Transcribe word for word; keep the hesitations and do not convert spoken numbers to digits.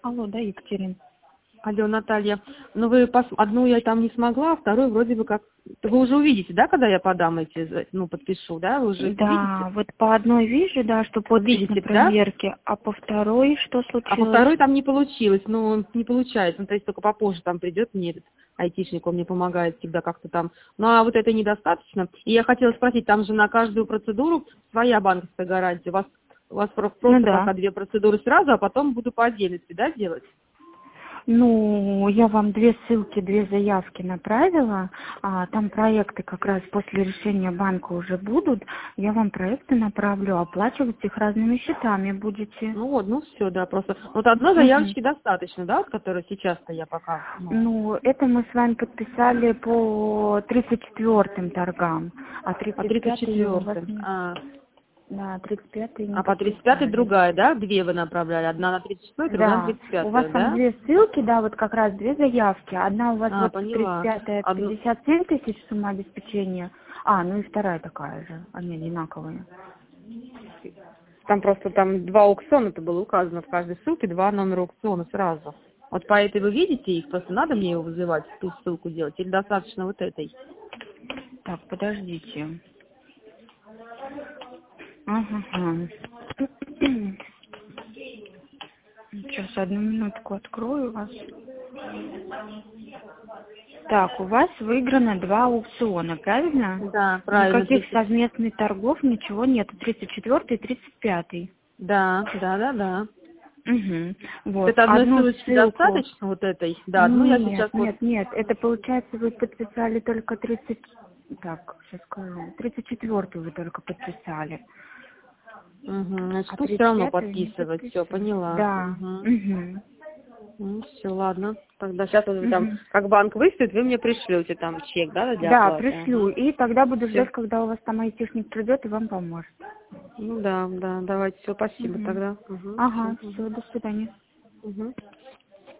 Алло, да, Екатерина. Алло, Наталья. Ну вы пос... одну я там не смогла, а вторую вроде бы как... Вы уже увидите, да, когда я подам эти, ну, подпишу, да? Вы уже Да, видите? вот по одной вижу, да, что подпись на Видите, да? проверке, а по второй что А по случилось? второй там не получилось, ну, не получается. Ну, то есть только попозже там придет мне этот айтишник, он мне помогает всегда как-то там. Ну, а вот это недостаточно. И я хотела спросить, там же на каждую процедуру своя банковская гарантия. У вас, у вас про- Ну просто да. пока две процедуры сразу, а потом буду по отдельности, да, делать? Ну, я вам две ссылки, две заявки направила. А, там проекты как раз после решения банка уже будут. Я вам проекты направлю, оплачивать их разными счетами будете. Ну вот, ну все, да, просто. Вот одной Мгм. заявочки достаточно, да, вот, которая сейчас-то я пока, ну, Ну, это мы с вами подписали по тридцать четвёртым торгам, а по тридцать тридцать пятый у вас четвёртым. не... А, Да, тридцать пятый не а по тридцать пятой подписали. другая, да? Две вы направляли. Одна на тридцать шестой, другая на Да, тридцать у вас пятую, там да? две ссылки, да, вот как раз две заявки. Одна у вас А, вот тридцать поняла. пятая Одну... пятьдесят семь тысяч сумма обеспечения. А, ну и вторая такая же, они одинаковые. Там просто там два аукциона-то было указано в каждой ссылке, два номера аукциона сразу. Вот по этой вы видите их, просто надо мне его вызывать, ту ссылку делать, или достаточно вот этой? Так, подождите. Ага. ага. Сейчас одну минутку открою вас. Так, у вас выиграно два аукциона, правильно? Да, правильно, Никаких тридцать. совместных торгов, ничего нет. тридцать четвёртый и тридцать пятый. Да, да, да, да. Угу. Вот. Это одной Одну ссылочки ссылку. достаточно, вот этой? Да, одну я Нет, сейчас вот... нет, нет. Это получается вы подписали только тридцать. Так, сейчас скажу. тридцать четвёртую вы только подписали. Угу, значит, А тут все равно тридцать пятую не подписывать, все, подписали. поняла. Да. Угу. Угу. Ну, все, ладно. Тогда сейчас вот вы там, Угу. как банк выставит, вы мне пришлете там чек, да, для Да, оплаты? пришлю. Ага. И тогда буду Все. ждать, когда у вас там айтишник придет и вам поможет. Ну да, да, давайте, все, спасибо Угу. тогда. Угу, все. Ага, Угу. все, до свидания. Угу.